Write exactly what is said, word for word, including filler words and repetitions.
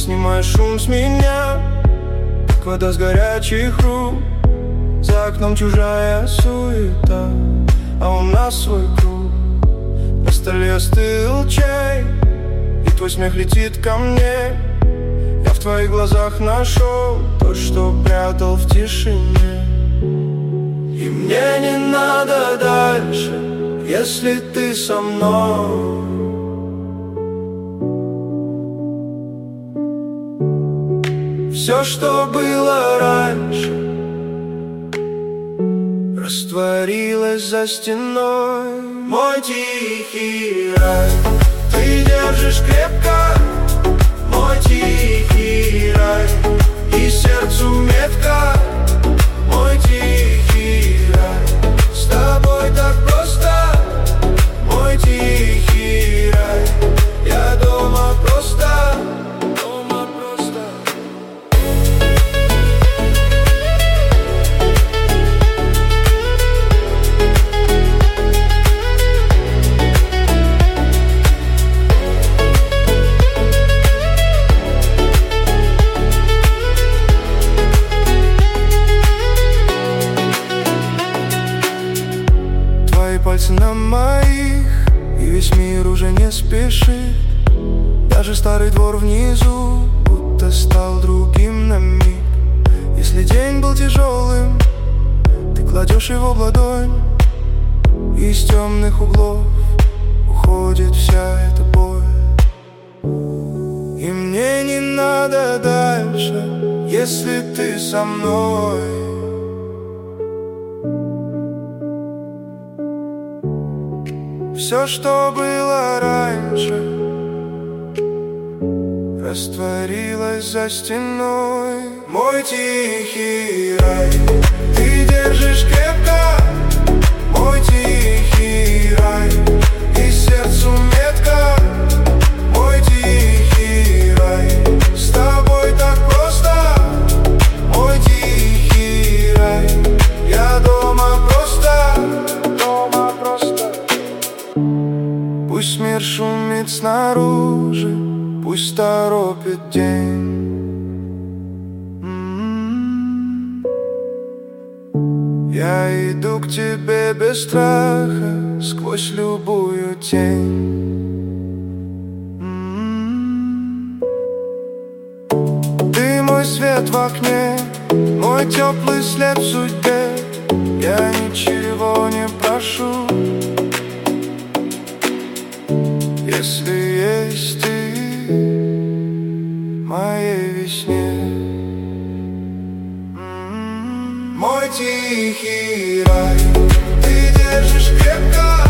снимай шум с меня, как вода с горячих рук. За окном чужая суета, а у нас свой круг. На столе остыл чай, и твой смех летит ко мне. Я в твоих глазах нашел то, что прятал в тишине. И мне не надо дальше, если ты со мной. Все, что было раньше, растворилось за стеной. Мой тихий рай, ты держишь крепко. Мой тихий рай, и сердцу метка. Мой тихий рай, с тобой так просто. Мой тихий рай, я дома просто. Дома просто. Пальцы на моих, и весь мир уже не спешит. Даже старый двор внизу будто стал другим на миг. Если день был тяжелым, ты кладешь его в ладонь, и из темных углов уходит вся эта боль. И мне не надо дальше, если ты со мной. Все, что было раньше, растворилось за стеной. Мой тихий рай, ты держишь крепко. Мой тихий рай, и сердцу метка. Мой тихий рай, с тобой так просто. Мой тихий рай, я дома просто. Дома просто. Пусть мир шумит снаружи, пусть торопит день. М-м-м. Я иду к тебе без страха, сквозь любую тень. М-м-м. Ты мой свет в окне, мой теплый след в судьбе. Я ничего не прошу, если есть ты в моей весне. М-м-м. Мой тихий рай, ты держишь крепко.